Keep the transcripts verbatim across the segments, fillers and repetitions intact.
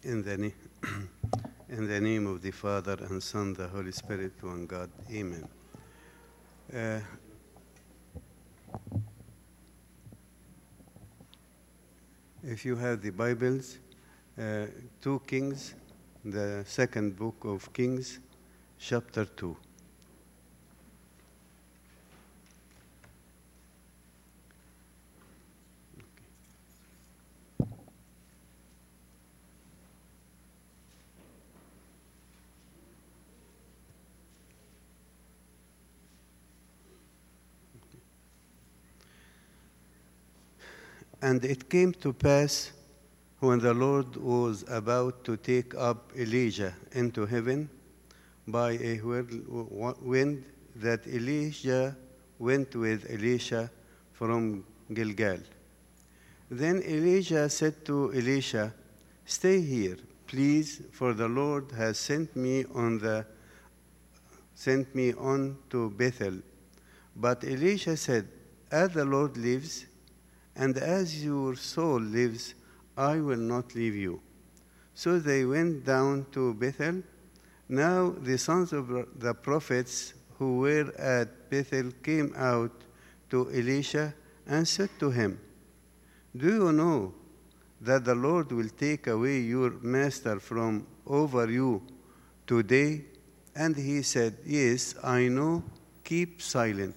In the, na- in the name of the Father and Son, the Holy Spirit, one God. Amen. Uh, if you have the Bibles, uh, two Kings, the second book of Kings, chapter two. And it came to pass, when the Lord was about to take up Elijah into heaven by a wind, that Elijah went with Elisha from Gilgal. Then Elijah said to Elisha, "Stay here, please, for the Lord has sent me on the sent me on to Bethel." But Elisha said, "As the Lord lives, and as your soul lives, I will not leave you." So they went down to Bethel. Now the sons of the prophets who were at Bethel came out to Elisha and said to him, "Do you know that the Lord will take away your master from over you today?" And he said, "Yes, I know. Keep silent."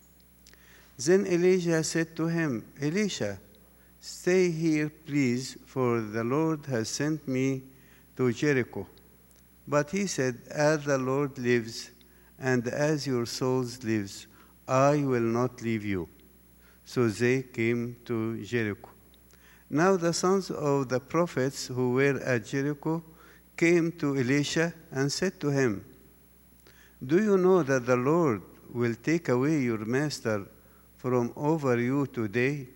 Then Elijah said to him, "Elisha, stay here, please, for the Lord has sent me to Jericho." But he said, "As the Lord lives, and as your souls lives, I will not leave you." So they came to Jericho. Now the sons of the prophets who were at Jericho came to Elisha and said to him, "Do you know that the Lord will take away your master from over you today?"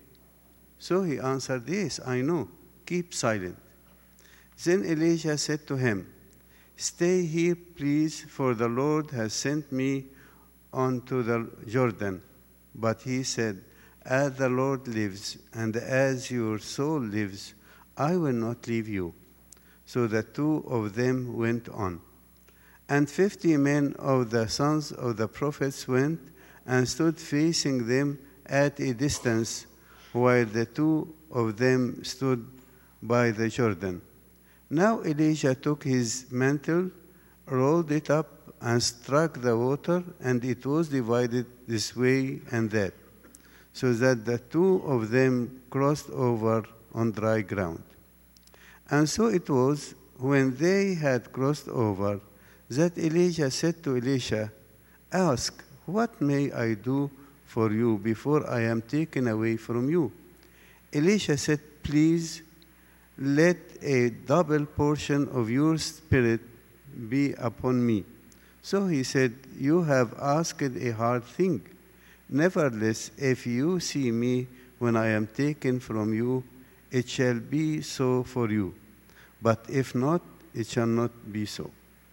So he answered, "Yes, I know. Keep silent." Then Elisha said to him, "Stay here, please, for the Lord has sent me on to the Jordan." But he said, "As the Lord lives, and as your soul lives, I will not leave you." So the two of them went on. And fifty men of the sons of the prophets went and stood facing them at a distance, while the two of them stood by the Jordan. Now Elijah took his mantle, rolled it up, and struck the water, and it was divided this way and that, so that the two of them crossed over on dry ground. And so it was, when they had crossed over, that Elijah said to Elisha, "Ask, what may I do for you before I am taken away from you?" Elisha said, "Please, let a double portion of your spirit be upon me." So he said, "You have asked a hard thing. Nevertheless, if you see me when I am taken from you, it shall be so for you. But if not, it shall not be so."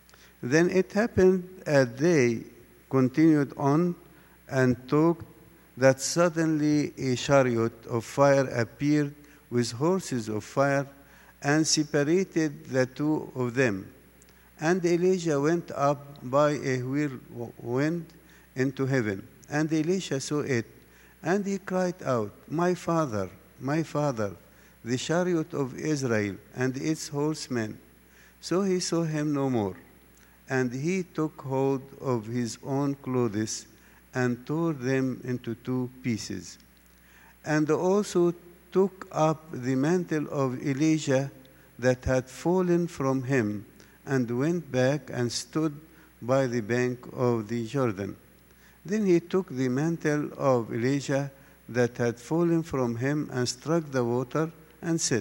Then it happened as they continued on and talked, that suddenly a chariot of fire appeared with horses of fire and separated the two of them. And Elijah went up by a whirlwind into heaven. And Elisha saw it, and he cried out, "My father, my father, the chariot of Israel and its horsemen." So he saw him no more. And he took hold of his own clothes and tore them into two pieces. And also took up the mantle of Elijah that had fallen from him, and went back and stood by the bank of the Jordan. Then he took the mantle of Elijah that had fallen from him and struck the water and said,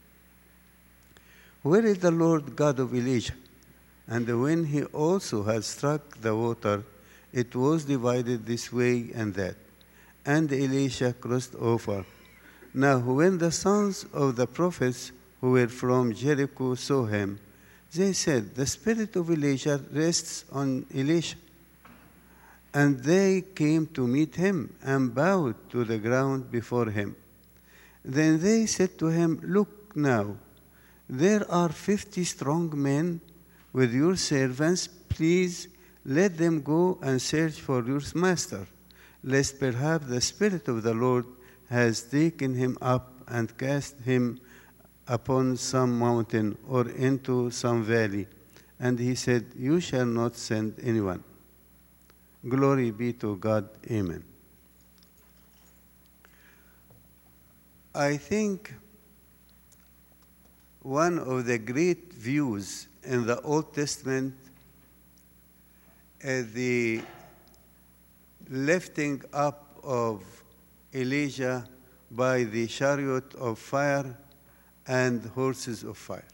"Where is the Lord God of Elijah?" And when he also had struck the water, it was divided this way and that, and Elisha crossed over. Now when the sons of the prophets who were from Jericho saw him, they said, "The spirit of Elijah rests on Elisha." And they came to meet him and bowed to the ground before him. Then they said to him, "Look now, there are fifty strong men with your servants. Please let them go and search for your master, lest perhaps the Spirit of the Lord has taken him up and cast him upon some mountain or into some valley. And he said, you shall not send anyone. Glory be to God. Amen. I think one of the great views in the Old Testament is the lifting up of Elijah by the chariot of fire and horses of fire.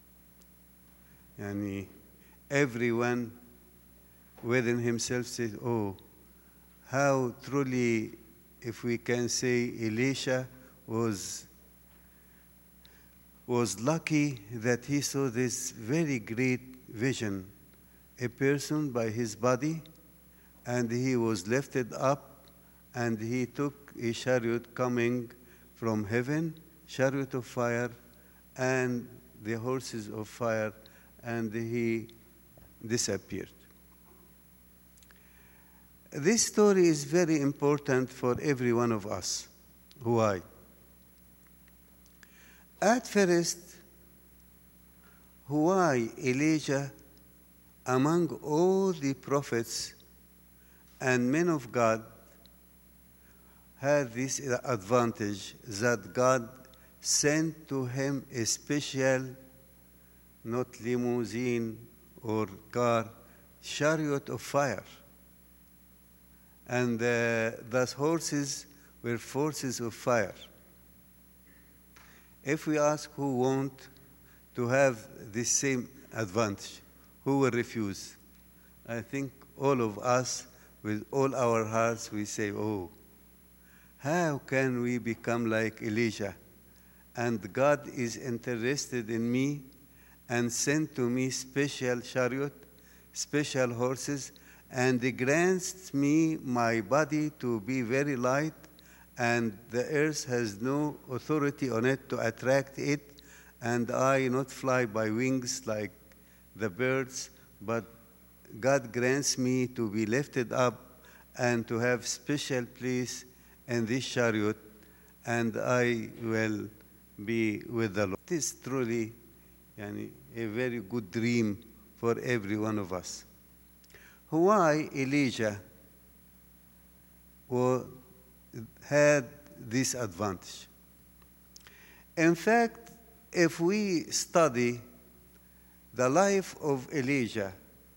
Yani everyone within himself says, oh, how truly, if we can say, Elisha was, was lucky that he saw this very great vision, a person by his body, and he was lifted up, and he took a chariot coming from heaven, chariot of fire, and the horses of fire, and he disappeared. This story is very important for every one of us. Why? At first, why Elijah, among all the prophets and men of God, had this advantage that God sent to him a special, not limousine or car, chariot of fire. And uh, those horses were forces of fire. If we ask who want to have this same advantage, who will refuse? I think all of us, with all our hearts, we say, oh, how can we become like Elijah? And God is interested in me and sent to me special chariot, special horses, and he grants me my body to be very light, and the earth has no authority on it to attract it, and I not fly by wings like the birds, but God grants me to be lifted up and to have special place in this chariot, and I will be with the Lord. It is truly yani, a very good dream for every one of us. Why Elijah had this advantage? In fact, if we study the life of Elijah,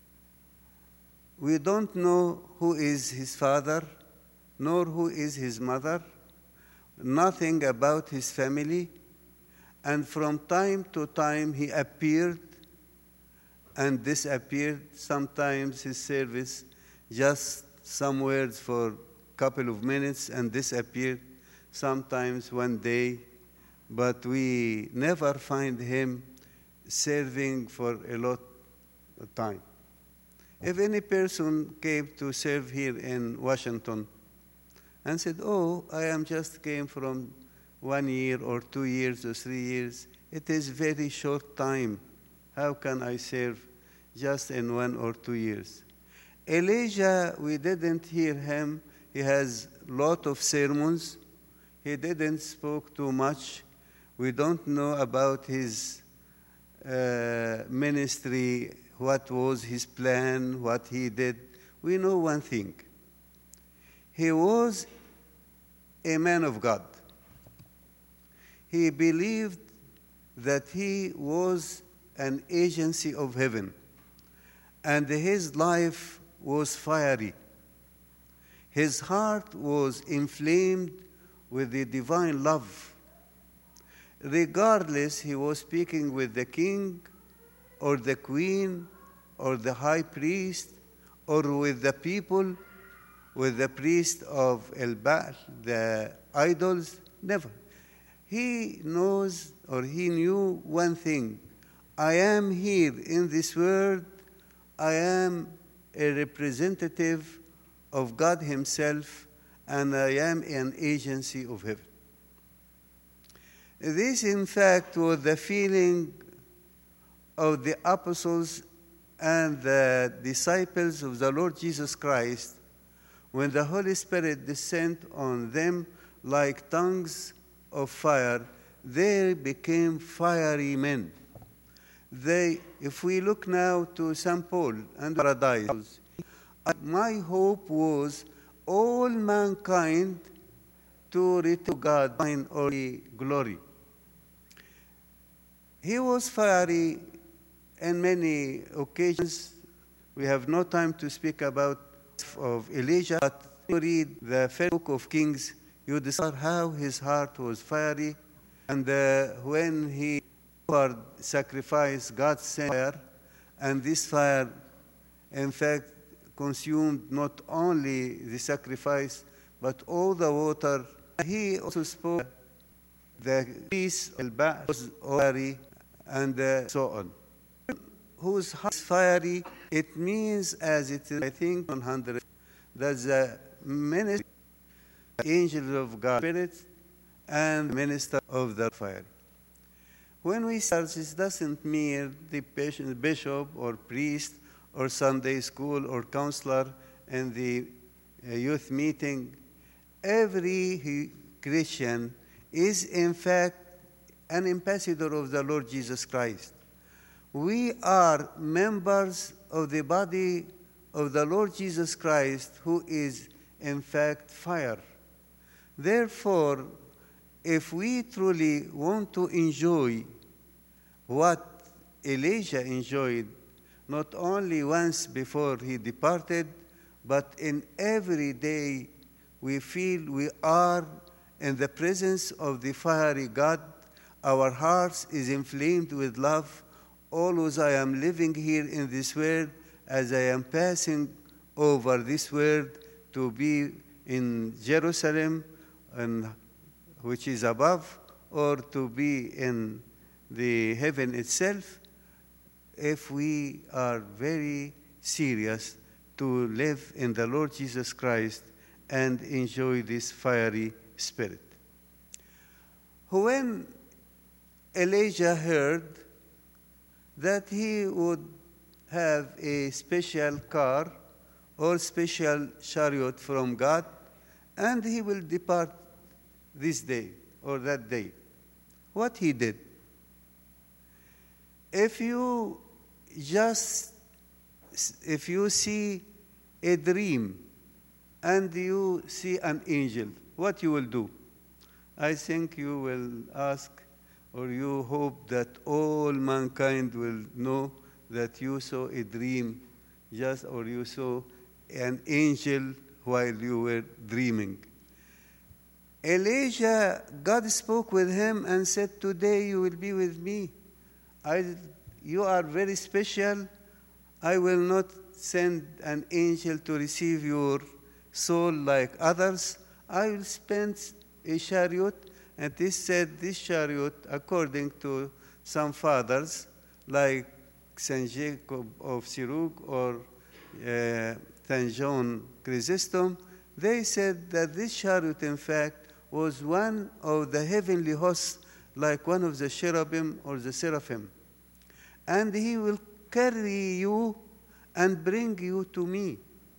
we don't know who is his father, nor who is his mother, nothing about his family, and from time to time he appeared and disappeared. Sometimes his service, just some words for a couple of minutes and disappeared, sometimes one day, but we never find him serving for a lot of time. If any person came to serve here in Washington and said, oh, I am just came from one year or two years or three years, it is very short time. How can I serve just in one or two years? Elijah, we didn't hear him. He has a lot of sermons. He didn't speak too much. We don't know about his uh, ministry, what was his plan, what he did. We know one thing. He was a man of God. He believed that he was an agency of heaven, and his life was fiery. His heart was inflamed with the divine love. Regardless, he was speaking with the king or the queen or the high priest or with the people, with the priest of El Baal, the idols, never. He knows or he knew one thing. I am here in this world. I am a representative of God himself, and I am an agency of heaven. This, in fact, was the feeling of the apostles and the disciples of the Lord Jesus Christ, when the Holy Spirit descended on them like tongues of fire, they became fiery men. They, if we look now to Saint Paul and paradise, my hope was all mankind to return to God in all glory. He was fiery in many occasions. We have no time to speak about of Elijah, but you read the first book of Kings, you discover how his heart was fiery, and uh, when he offered sacrifice, God sent fire, and this fire, in fact, consumed not only the sacrifice, but all the water. He also spoke the peace was fiery, and uh, so on. Whose heart is fiery, it means, as it is, I think, one hundred, that the ministry, angels of God, Spirit, and minister of the fire. When we start, this doesn't mean the bishop or priest or Sunday school or counselor in the youth meeting. Every Christian is, in fact, an ambassador of the Lord Jesus Christ. We are members of the body of the Lord Jesus Christ, who is, in fact, fire. Therefore, if we truly want to enjoy what Elijah enjoyed, not only once before he departed, but in every day we feel we are in the presence of the fiery God, our hearts is inflamed with love. Always I am living here in this world, as I am passing over this world to be in Jerusalem, and which is above, or to be in the heaven itself, if we are very serious to live in the Lord Jesus Christ and enjoy this fiery spirit. When Elijah heard that he would have a special car or special chariot from God, and he will depart this day or that day, what he did? If you just, if you see a dream and you see an angel, what you will do? I think you will ask, or you hope that all mankind will know that you saw a dream, just or you saw an angel while you were dreaming. Elijah, God spoke with him and said, today you will be with me. I, you are very special. I will not send an angel to receive your soul like others. I will spend a chariot. And this said, this chariot, according to some fathers, like Saint Jacob of Sirug or uh, Saint John Chrysostom, they said that this chariot, in fact, was one of the heavenly hosts, like one of the cherubim or the seraphim. And he will carry you and bring you to me.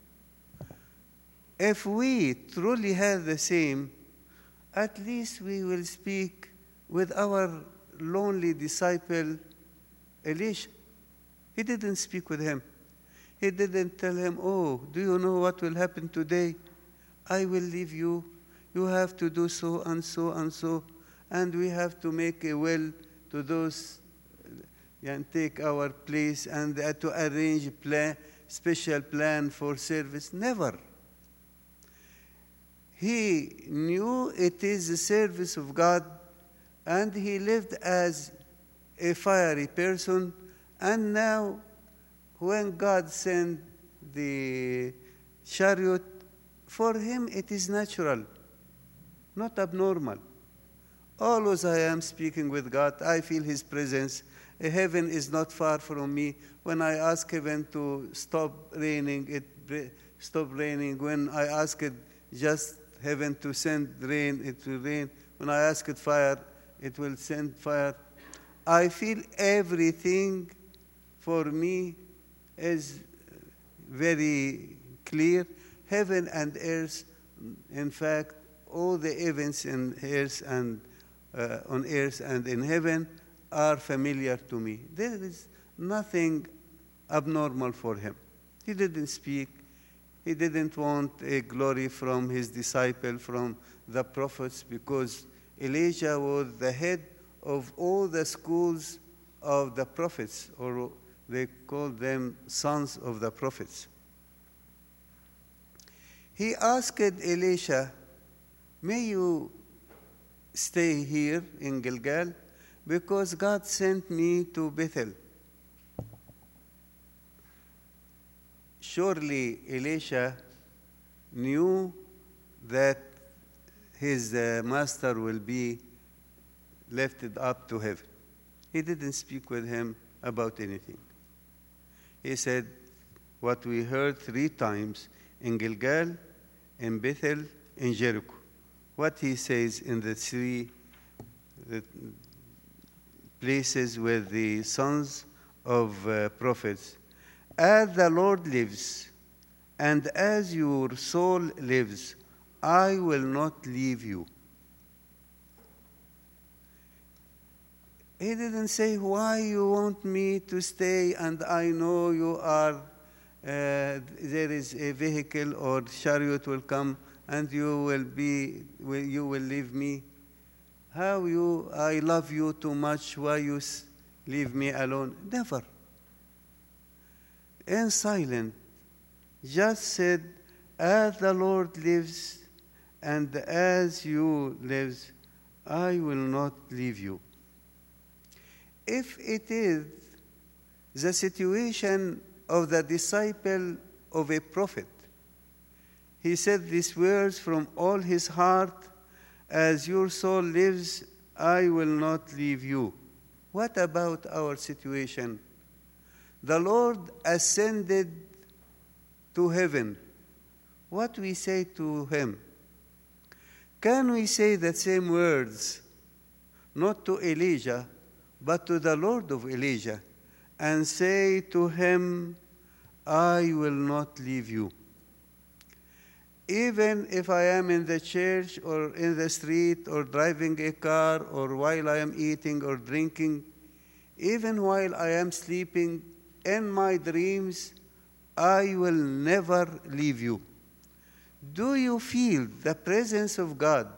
If we truly have the same, at least we will speak with our lonely disciple, Elisha. He didn't speak with him. He didn't tell him, oh, do you know what will happen today? I will leave you. You have to do so and so and so. And we have to make a will to those and take our place and uh, to arrange a plan, special plan for service. Never. He knew it is the service of God, and he lived as a fiery person. And now, when God sent the chariot, for him it is natural, not abnormal. Always I am speaking with God. I feel his presence. Heaven is not far from me. When I ask heaven to stop raining, it stop raining. When I ask it just heaven to send rain, it will rain. When I ask it fire, it will send fire. I feel everything for me is very clear. Heaven and earth, in fact, all the events in earth and uh, on earth and in heaven are familiar to me. There is nothing abnormal for him. He didn't speak. He didn't want a glory from his disciple, from the prophets, because Elijah was the head of all the schools of the prophets, or they called them sons of the prophets. He asked Elisha, may you stay here in Gilgal, because God sent me to Bethel. Surely Elisha knew that his uh, master will be lifted up to heaven. He didn't speak with him about anything. He said what we heard three times in Gilgal, in Bethel, in Jericho. What he says in the three the places with the sons of uh, prophets. As the Lord lives, and as your soul lives, I will not leave you. He didn't say, why you want me to stay, and I know you are, uh, there is a vehicle or chariot will come, and you will be, you will leave me. How you, I love you too much, why you leave me alone? Never. In silence, just said, as the Lord lives, and as you live, I will not leave you. If it is the situation of the disciple of a prophet, he said these words from all his heart, as your soul lives, I will not leave you. What about our situation? The Lord ascended to heaven. What we say to him? Can we say the same words, not to Elijah, but to the Lord of Elijah, and say to him, I will not leave you? Even if I am in the church or in the street or driving a car or while I am eating or drinking, even while I am sleeping, in my dreams, I will never leave you. Do you feel the presence of God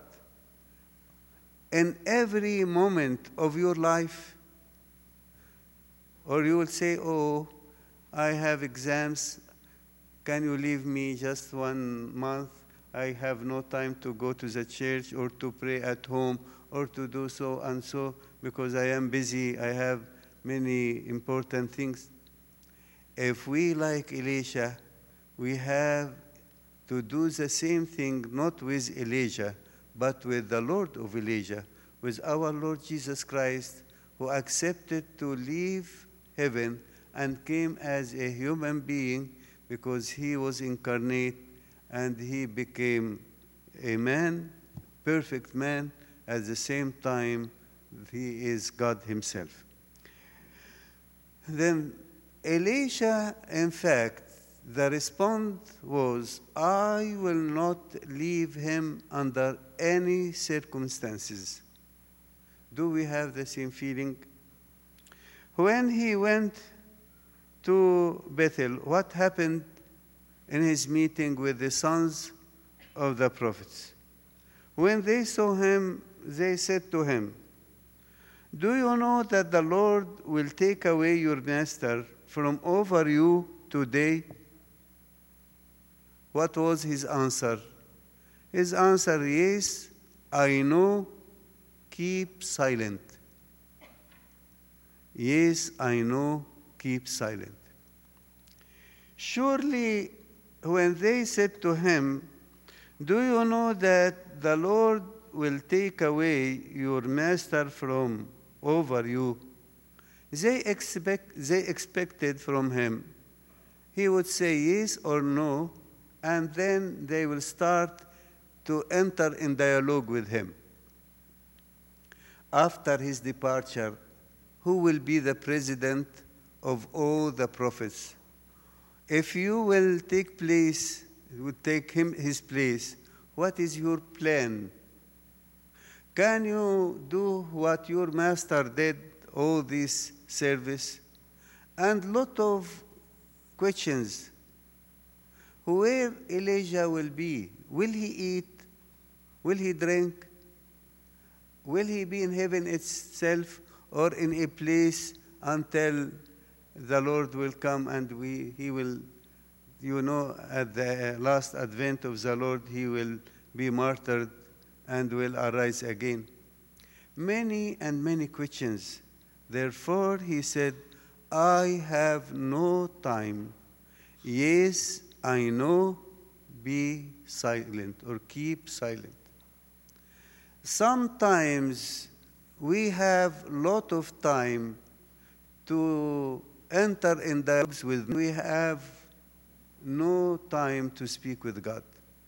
in every moment of your life? Or you will say, oh, I have exams. Can you leave me just one month? I have no time to go to the church or to pray at home or to do so and so because I am busy. I have many important things. If we, like Elisha, we have to do the same thing, not with Elijah, but with the Lord of Elijah, with our Lord Jesus Christ, who accepted to leave heaven and came as a human being because he was incarnate and he became a man, perfect man, at the same time he is God himself. Then Elisha, in fact, the response was, I will not leave him under any circumstances. Do we have the same feeling? When he went to Bethel, what happened in his meeting with the sons of the prophets? When they saw him, they said to him, do you know that the Lord will take away your master from over you today? What was his answer? His answer, yes, I know, keep silent. Yes, I know, keep silent. Surely, when they said to him, do you know that the Lord will take away your master from over you? They, expect, they expected from him, he would say yes or no, and then they will start to enter in dialogue with him. After his departure, who will be the president of all the prophets. If you will take place, would take him his place, what is your plan? Can you do what your master did, all this service? And lot of questions. Where Elijah will be? Will he eat? Will he drink? Will he be in heaven itself or in a place until the Lord will come and we, he will, you know, at the last advent of the Lord, he will be martyred and will arise again? Many and many questions. Therefore, he said, I have no time. Yes, I know, be silent or keep silent. Sometimes we have a lot of time to enter in dialogues with, we have no time to speak with God.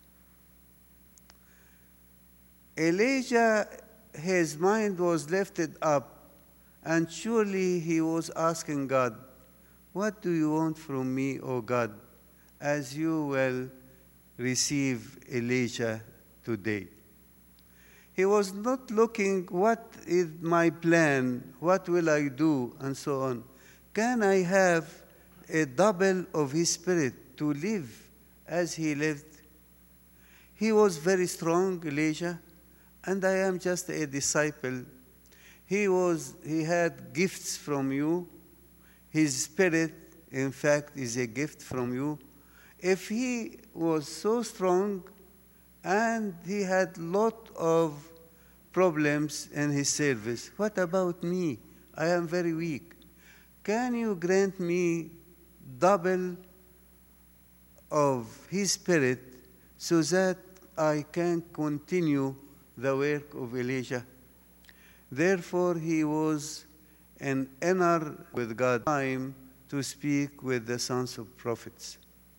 Elijah, his mind was lifted up, and surely he was asking God, what do you want from me, O God, as you will receive Elijah today? He was not looking, what is my plan, what will I do, and so on. Can I have a double of his spirit to live as he lived? He was very strong, Elijah, and I am just a disciple. He was, he had gifts from you. His spirit, in fact, is a gift from you. If he was so strong and he had a lot of problems in his service, what about me? I am very weak. Can you grant me double of his spirit so that I can continue the work of Elijah? Therefore, he was an inner with God time to speak with the sons of prophets.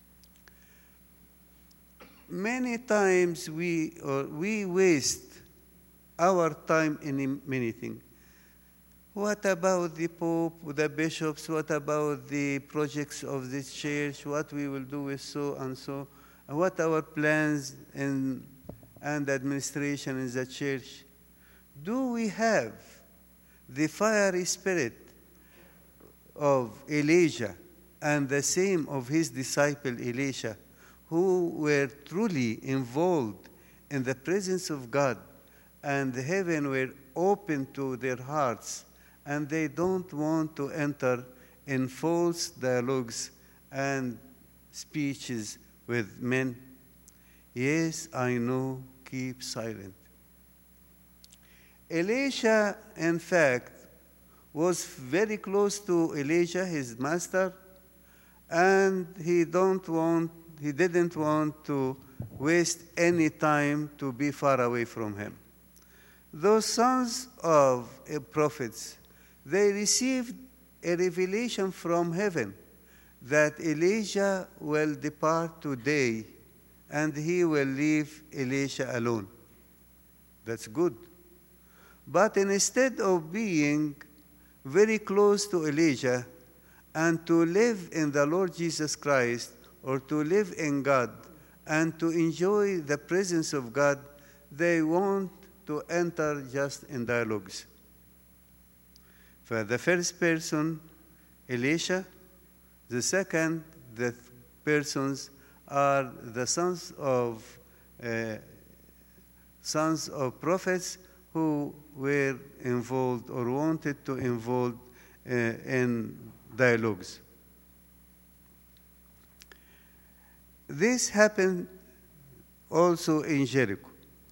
Many times we, or we waste our time in many things. What about the Pope, the bishops? What about the projects of this church? What we will do with so and so? And what our plans in, and administration in the church? Do we have the fiery spirit of Elijah and the same of his disciple Elisha, who were truly involved in the presence of God, and heaven were open to their hearts, and they don't want to enter in false dialogues and speeches with men? Yes, I know, keep silent. Elisha, in fact, was very close to Elijah, his master, and he don't want, he didn't want to waste any time to be far away from him. Those sons of prophets, they received a revelation from heaven that Elijah will depart today and he will leave Elisha alone. That's good. But instead of being very close to Elijah and to live in the Lord Jesus Christ, or to live in God and to enjoy the presence of God, they want to enter just in dialogues. For the first person, Elisha. The second, the persons are the sons of uh, sons of prophets who were involved or wanted to involve uh, in dialogues. This happened also in Jericho.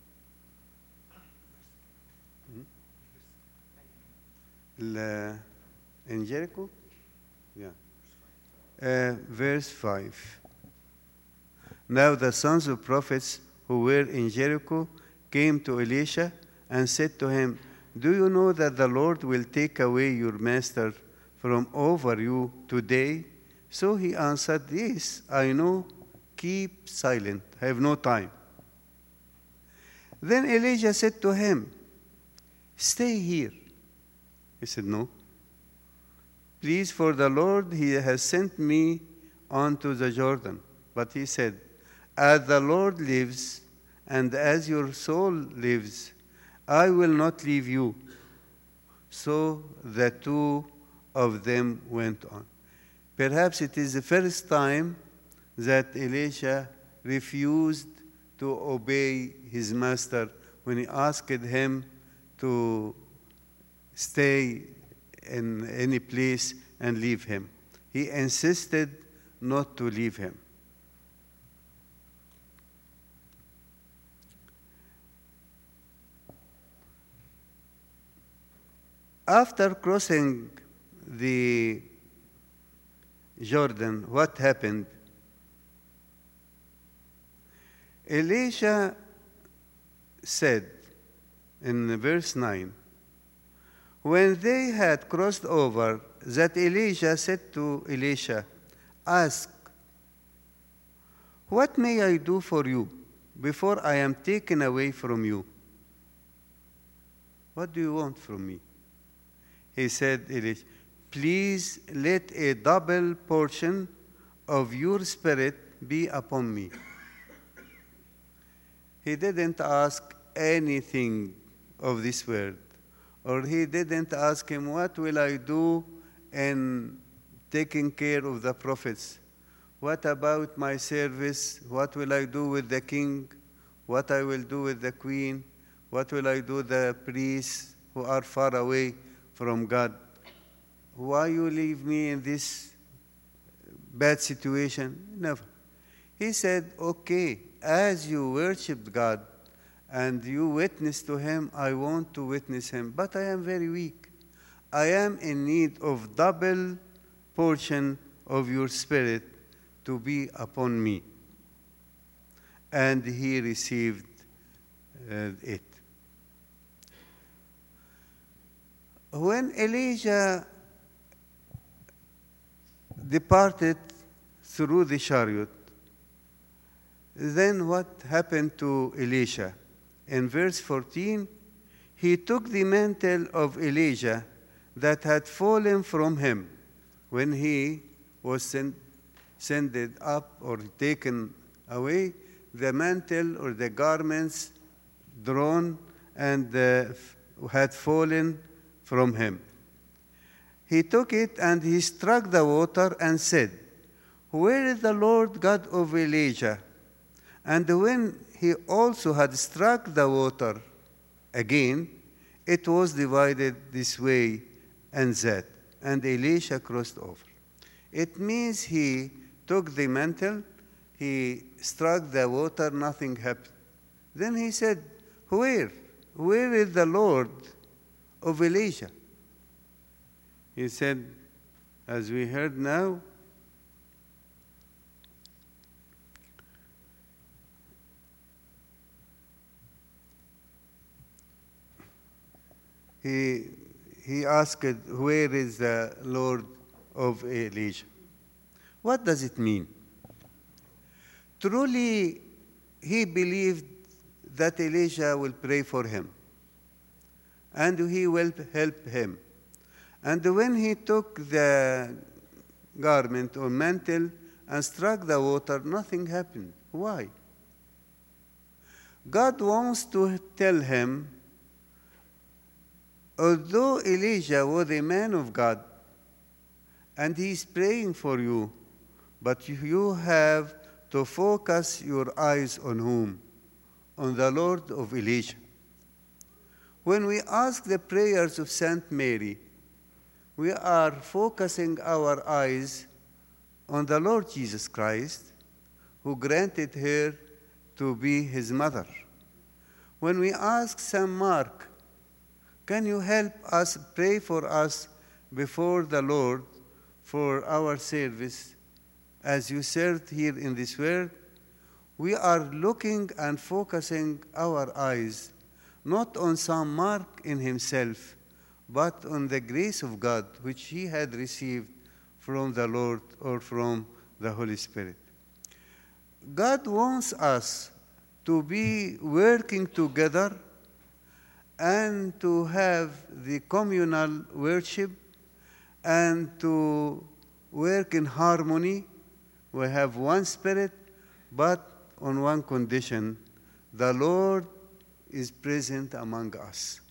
Hmm? In Jericho? Yeah. Uh, verse five. Now the sons of prophets who were in Jericho came to Elisha and said to him, "Do you know that the Lord will take away your master from over you today?" So he answered, "Yes, I know. Keep silent. I have no time." Then Elijah said to him, "Stay here." He said, "No." Please, for the Lord, he has sent me on to the Jordan. But he said, as the Lord lives, and as your soul lives, I will not leave you. So the two of them went on. Perhaps it is the first time that Elisha refused to obey his master when he asked him to stay in any place and leave him. He insisted not to leave him. After crossing the Jordan, what happened? Elisha said in verse nine, when they had crossed over, that Elijah said to Elisha, ask, what may I do for you before I am taken away from you? What do you want from me? He said, Elisha, please let a double portion of your spirit be upon me. He didn't ask anything of this word, or he didn't ask him, what will I do in taking care of the prophets? What about my service? What will I do with the king? What I will do with the queen? What will I do with the priests who are far away from God? Why you leave me in this bad situation? Never. He said, okay, as you worshiped God and you witness to him, I want to witness him, but I am very weak. I am in need of double portion of your spirit to be upon me. And he received uh, it. When Elijah departed through the chariot, then what happened to Elisha? In verse fourteen, he took the mantle of Elijah that had fallen from him when he was sent, sent up or taken away, the mantle or the garments drawn and uh, had fallen from him. He took it and he struck the water and said, where is the Lord God of Elijah? And when he also had struck the water again, it was divided this way and that, and Elisha crossed over. It means he took the mantle, he struck the water, nothing happened. Then he said, where? Where is the Lord of Elijah? He said, as we heard now, he, he asked, where is the Lord of Elijah? What does it mean? Truly, he believed that Elijah will pray for him, and he will help him. And when he took the garment or mantle and struck the water, nothing happened. Why? God wants to tell him, although Elijah was a man of God, and he is praying for you, but you have to focus your eyes on whom? On the Lord of Elijah. When we ask the prayers of Saint Mary, we are focusing our eyes on the Lord Jesus Christ, who granted her to be his mother. When we ask Saint Mark, can you help us pray for us before the Lord for our service as you served here in this world? We are looking and focusing our eyes not on Saint Mark in himself, but on the grace of God which he had received from the Lord or from the Holy Spirit. God wants us to be working together and to have the communal worship and to work in harmony. We have one spirit, but on one condition: the Lord is present among us.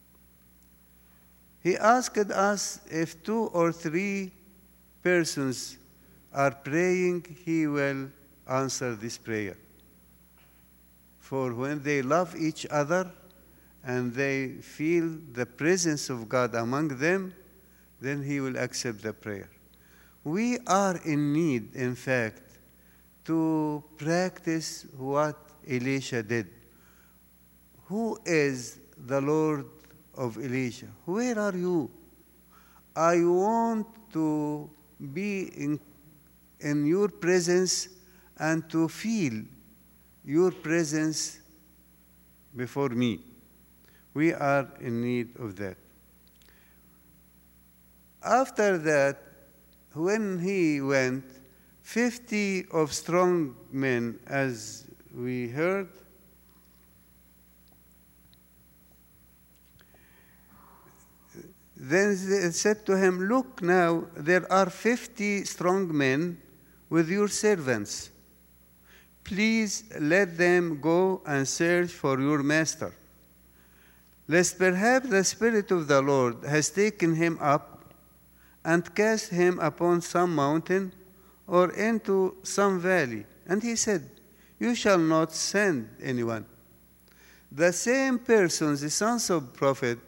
He asked us, if two or three persons are praying, he will answer this prayer. For when they love each other and they feel the presence of God among them, then he will accept the prayer. We are in need, in fact, to practice what Elisha did. Who is the Lord of Elisha? Where are you? I want to be in, in your presence and to feel your presence before me. We are in need of that. After that, when he went, fifty of strong men, as we heard, then they said to him, look now, there are fifty strong men with your servants. Please let them go and search for your master, lest perhaps the Spirit of the Lord has taken him up and cast him upon some mountain or into some valley. And he said, you shall not send anyone. The same persons, the sons of prophet,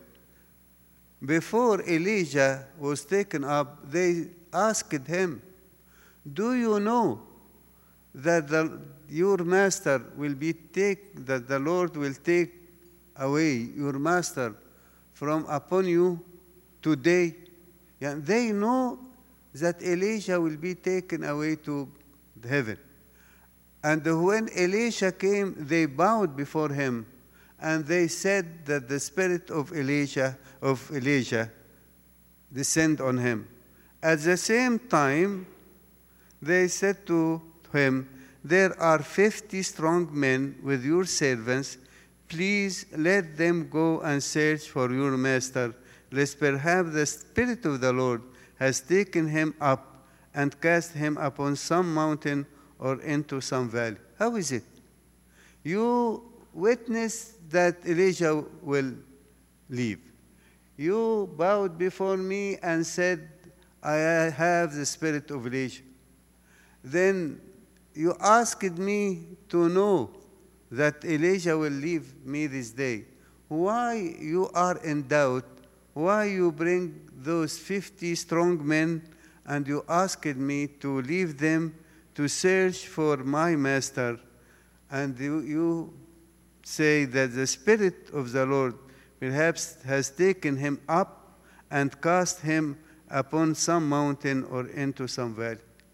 before Elijah was taken up, they asked him, do you know that the, your master will be take, that the Lord will take away your master from upon you today? Yeah, they know that Elisha will be taken away to heaven. And when Elisha came, they bowed before him, and they said that the spirit of Elisha, of Elijah descend on him. At the same time, they said to him, there are fifty strong men with your servants. Please let them go and search for your master, lest perhaps the Spirit of the Lord has taken him up and cast him upon some mountain or into some valley. How is it? You witnessed that Elijah will leave. You bowed before me and said, I have the spirit of Elijah. Then you asked me to know that Elijah will leave me this day. Why you are in doubt? Why you bring those fifty strong men and you asked me to leave them to search for my master, and you, you say that the Spirit of the Lord perhaps has taken him up and cast him upon some mountain or into some valley.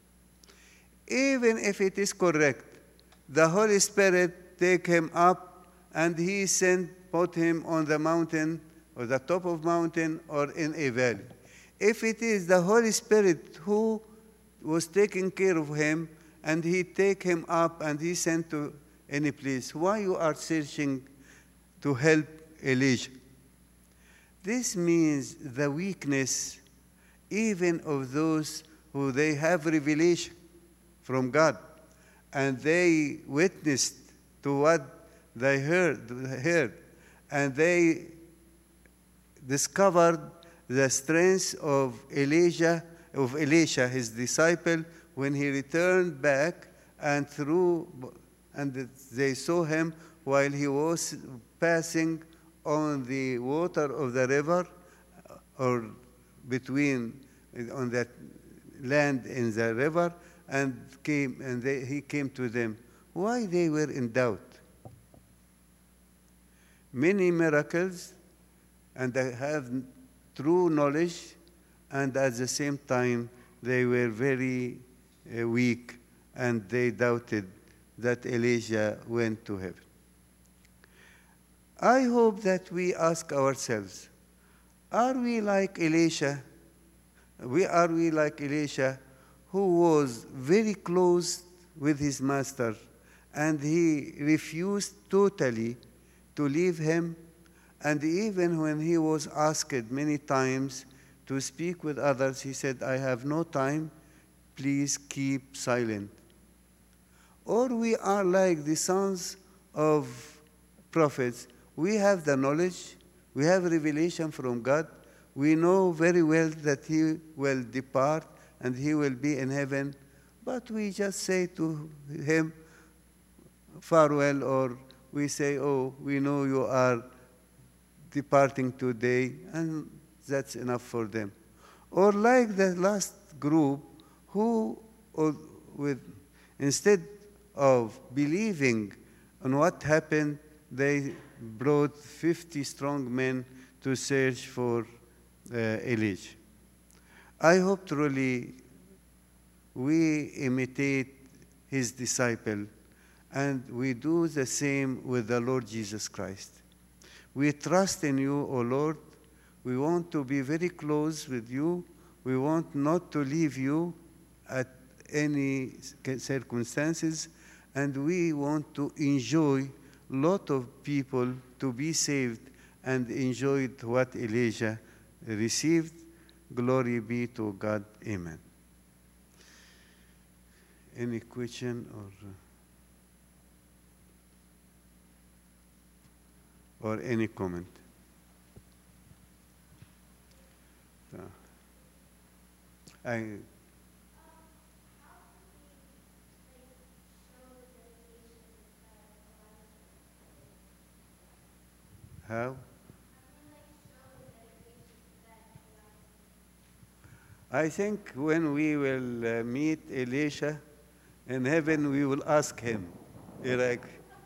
Even if it is correct, the Holy Spirit take him up and he sent, put him on the mountain or the top of mountain or in a valley. If it is the Holy Spirit who was taking care of him and he take him up and he sent to any place, why you are searching to help Elijah? This means the weakness even of those who they have revelation from God and they witnessed to what they heard, heard and they discovered the strength of Elijah, of Elisha, his disciple, when he returned back and through, and they saw him while he was passing on the water of the river, or between on that land in the river, and came and they, he came to them. Why they were in doubt? Many miracles, and they have true knowledge, and at the same time they were very uh, weak, and they doubted that Elijah went to heaven. I hope that we ask ourselves, are we like Elisha? We are we like Elisha, who was very close with his master, and he refused totally to leave him, and even when he was asked many times to speak with others, he said, I have no time, please keep silent. Or we are like the sons of prophets. We have the knowledge, we have revelation from God. We know very well that he will depart and he will be in heaven, but we just say to him, farewell, or we say, oh, we know you are departing today, and that's enough for them. Or like the last group who, with, instead of believing on what happened, they brought fifty strong men to search for uh, Elijah. I hope truly we imitate his disciple and we do the same with the Lord Jesus Christ. We trust in you, O Lord. We want to be very close with you. We want not to leave you at any circumstances, and we want to enjoy a lot of people to be saved and enjoyed what Elijah received. Glory be to God. Amen. Any question or or any comment? Uh, I how? I think when we will uh, meet Elisha in heaven, we will ask him, like,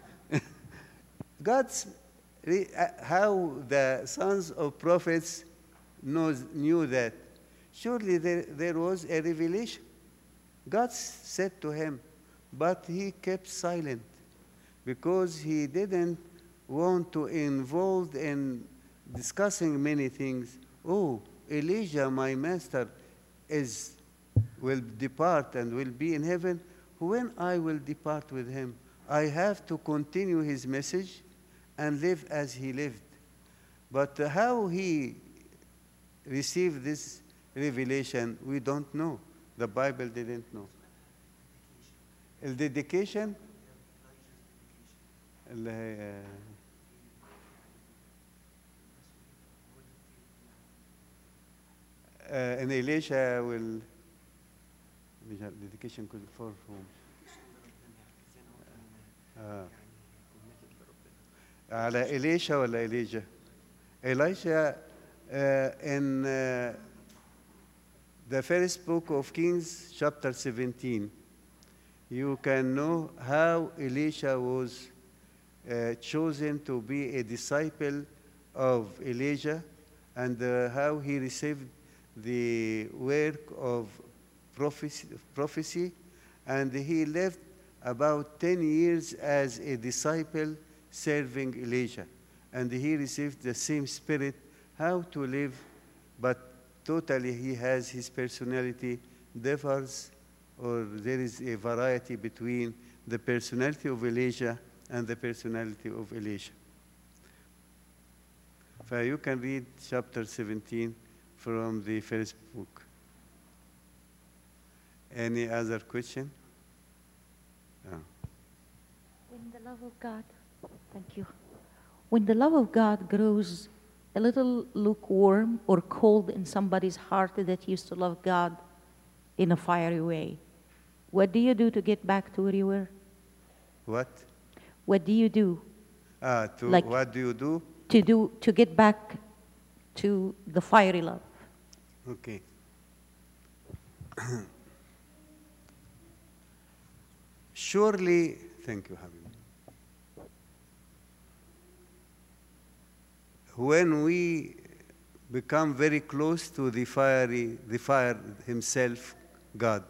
God's uh, how the sons of prophets knows, knew that. Surely there, there was a revelation. God said to him, but he kept silent because he didn't want to involve in discussing many things. Oh, Elijah, my master, is will depart and will be in heaven. When I will depart with him, I have to continue his message and live as he lived. But how he received this revelation, we don't know. The Bible didn't know. El dedication? Uh, and Elisha will dedication for whom? Uh, على Elisha ولا Elijah? Elisha uh, in uh, the first book of Kings, chapter seventeen, you can know how Elisha was uh, chosen to be a disciple of Elijah, and uh, how he received the work of prophecy, prophecy, and he lived about ten years as a disciple serving Elijah. And he received the same spirit, how to live, but totally he has his personality differs, or there is a variety between the personality of Elijah and the personality of Elisha. So you can read chapter seventeen from the first book. Any other question? Oh. When the love of God, thank you. When the love of God grows a little lukewarm or cold in somebody's heart that used to love God in a fiery way, what do you do to get back to where you were? What? What do you do? Ah, to Like what do you do? To do to get back to the fiery love. Okay. Surely, thank you, Habib. When we become very close to the fiery, the fire himself, God,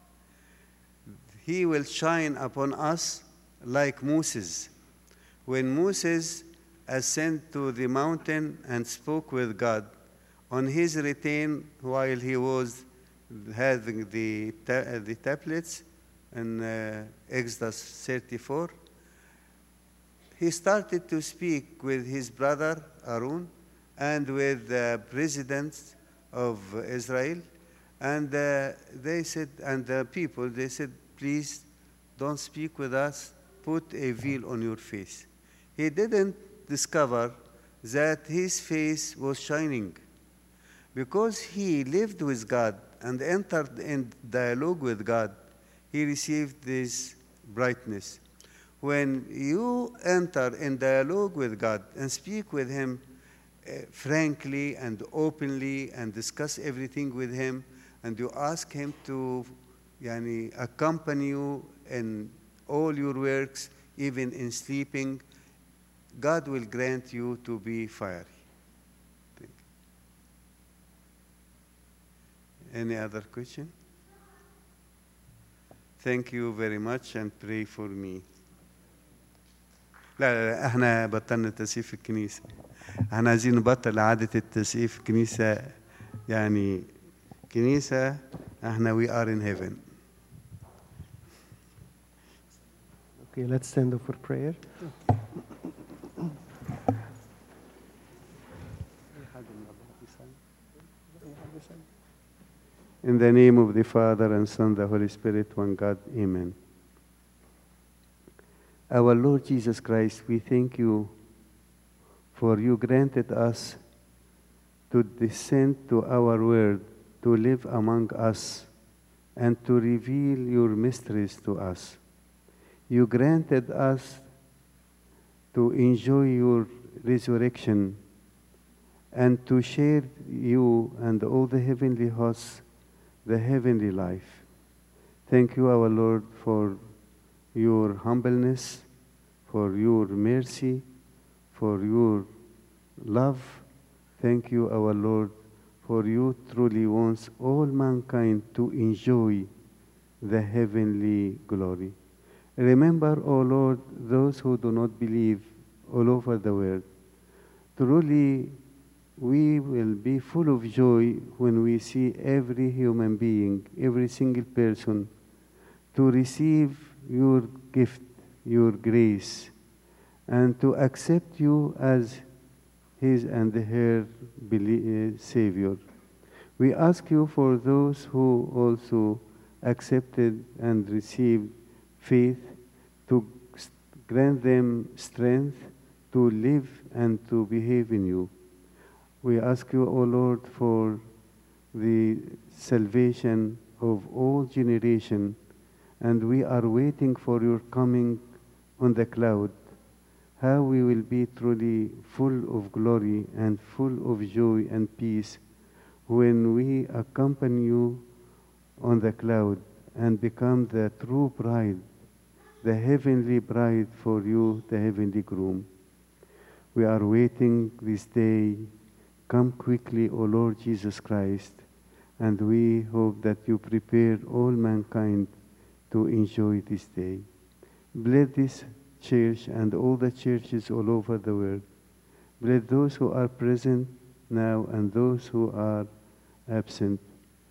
he will shine upon us like Moses. When Moses ascended to the mountain and spoke with God, on his return, while he was having the, ta the tablets in uh, Exodus thirty-four, he started to speak with his brother Aaron and with the presidents of Israel. And uh, they said, and the people, they said, please don't speak with us. Put a veil on your face. He didn't discover that his face was shining. Because he lived with God and entered in dialogue with God, he received this brightness. When you enter in dialogue with God and speak with him uh, frankly and openly and discuss everything with him, and you ask him to yani, accompany you in all your works, even in sleeping, God will grant you to be fiery. Thank you. Any other question? Thank you very much and pray for me. لا لا لا احنا بطلنا التسقيف في الكنيسة. احنا عايزين نبطل عادة التسقيف في الكنيسة يعني كنيسة احنا we are in heaven. Okay, let's stand up for prayer. In the name of the Father and Son, the Holy Spirit, one God, amen. Our Lord Jesus Christ, we thank you for you granted us to descend to our world, to live among us, and to reveal your mysteries to us. You granted us to enjoy your resurrection and to share you and all the heavenly hosts, the heavenly life. Thank you, our Lord, for your humbleness, for your mercy, for your love. Thank you, our Lord, for you truly wants all mankind to enjoy the heavenly glory. Remember, O Lord, those who do not believe all over the world. Truly, we will be full of joy when we see every human being, every single person, to receive your gift, your grace, and to accept you as his and her Savior. We ask you for those who also accepted and received faith to grant them strength to live and to behave in you. We ask you, O Lord, for the salvation of all generation, and we are waiting for your coming on the cloud, how we will be truly full of glory and full of joy and peace when we accompany you on the cloud and become the true bride, the heavenly bride for you, the heavenly groom. We are waiting this day. Come quickly, O Lord Jesus Christ, and we hope that you prepare all mankind to enjoy this day. Bless this church and all the churches all over the world. Bless those who are present now and those who are absent.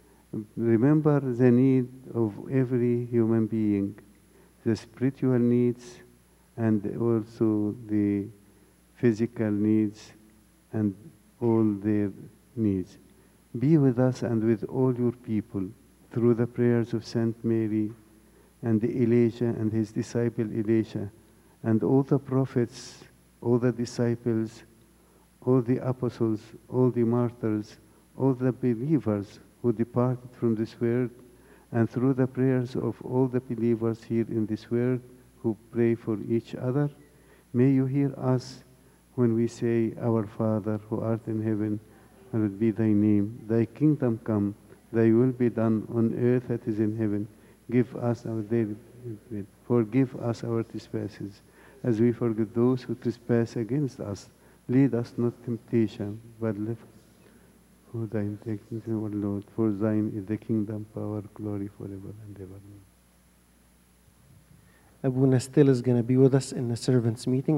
Remember the need of every human being, the spiritual needs and also the physical needs and all their needs. Be with us and with all your people through the prayers of Saint Mary and Elijah and his disciple Elisha and all the prophets, all the disciples, all the apostles, all the martyrs, all the believers who departed from this world, and through the prayers of all the believers here in this world who pray for each other. May you hear us when we say, Our Father, who art in heaven, hallowed be thy name. Thy kingdom come, thy will be done on earth as it is in heaven. Give us our daily bread. Forgive us our trespasses, as we forgive those who trespass against us. Lead us not temptation, but deliver us. For thine is the kingdom, O Lord, for thine is the kingdom, power, glory forever and ever. Abuna still is going to be with us in the servants' meeting.